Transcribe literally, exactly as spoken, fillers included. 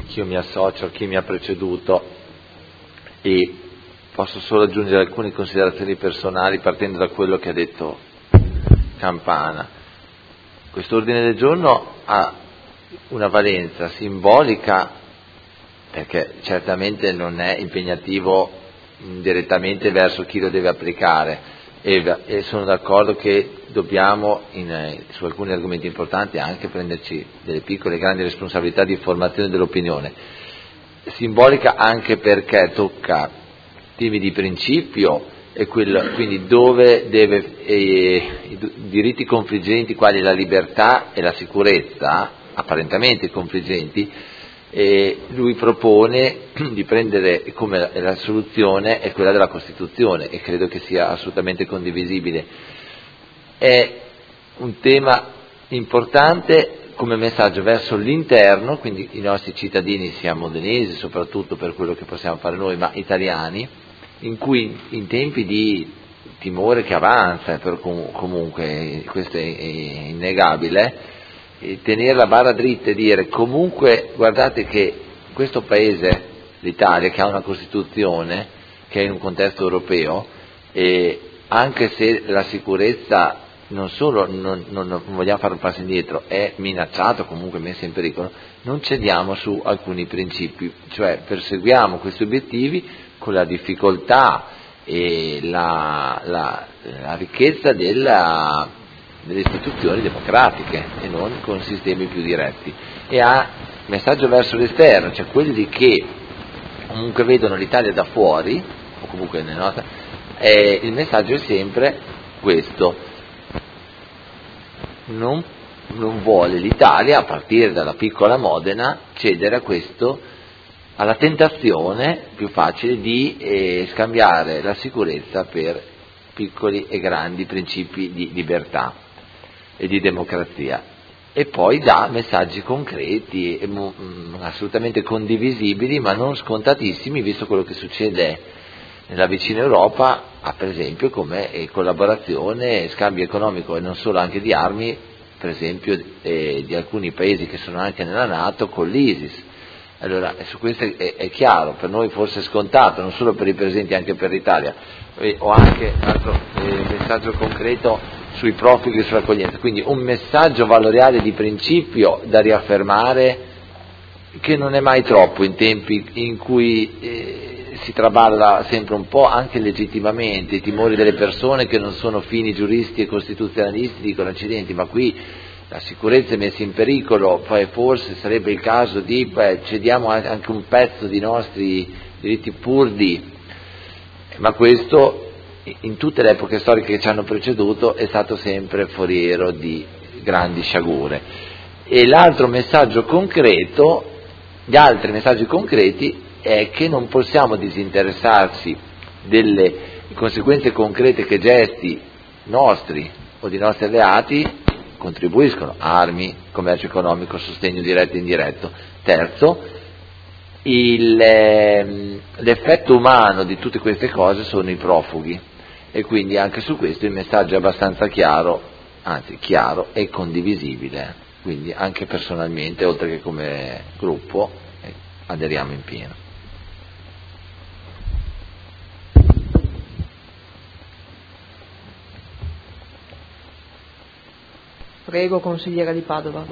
anch'io mi associo a chi mi ha preceduto e posso solo aggiungere alcune considerazioni personali partendo da quello che ha detto Campana. Questo ordine del giorno ha una valenza simbolica perché certamente non è impegnativo direttamente verso chi lo deve applicare e, e sono d'accordo che dobbiamo in, su alcuni argomenti importanti anche prenderci delle piccole e grandi responsabilità di formazione dell'opinione. Simbolica anche perché tocca temi di principio e quello, quindi dove deve, eh, i diritti confliggenti quali la libertà e la sicurezza, apparentemente confliggenti, e lui propone di prendere come la, la soluzione è quella della Costituzione e credo che sia assolutamente condivisibile. È un tema importante come messaggio verso l'interno, quindi i nostri cittadini sia modenesi soprattutto per quello che possiamo fare noi, ma italiani, in cui in tempi di timore che avanza, per com- comunque questo è, è innegabile, e tenere la barra dritta e dire comunque guardate che questo paese, l'Italia, che ha una Costituzione, che è in un contesto europeo, e anche se la sicurezza non solo non, non, non vogliamo fare un passo indietro, è minacciata, comunque messa in pericolo, non cediamo su alcuni principi, cioè perseguiamo questi obiettivi con la difficoltà e la, la, la ricchezza della, delle istituzioni democratiche e non con sistemi più diretti. E ha messaggio verso l'esterno, cioè quelli che comunque vedono l'Italia da fuori, o comunque nel nostro, eh, il messaggio è sempre questo: non, non vuole l'Italia, a partire dalla piccola Modena, cedere a questo, alla tentazione più facile di eh, scambiare la sicurezza per piccoli e grandi principi di libertà e di democrazia. E poi dà messaggi concreti, e, mh, assolutamente condivisibili, ma non scontatissimi, visto quello che succede nella vicina Europa, ah, per esempio come eh, collaborazione e scambio economico e non solo, anche di armi, per esempio eh, di alcuni paesi che sono anche nella NATO con l'ISIS. Allora, su questo è, è chiaro, per noi forse scontato, non solo per i presenti, anche per l'Italia. E ho anche un altro eh, messaggio concreto sui profughi e sull'accoglienza, quindi un messaggio valoriale di principio da riaffermare, che non è mai troppo in tempi in cui eh, si traballa sempre un po', anche legittimamente, i timori delle persone che non sono fini giuristi e costituzionalisti dicono accidenti, ma qui la sicurezza è messa in pericolo, poi forse sarebbe il caso di beh, cediamo anche un pezzo dei nostri diritti pur di, ma questo in tutte le epoche storiche che ci hanno preceduto è stato sempre foriero di grandi sciagure. E l'altro messaggio concreto, gli altri messaggi concreti è che non possiamo disinteressarsi delle conseguenze concrete che gesti nostri o dei nostri alleati contribuiscono: armi, commercio economico, sostegno diretto e indiretto. Terzo, il, eh, l'effetto umano di tutte queste cose sono i profughi, e quindi anche su questo il messaggio è abbastanza chiaro, anzi chiaro e condivisibile, quindi anche personalmente, oltre che come gruppo, eh, aderiamo in pieno. Prego, consigliera di Padova.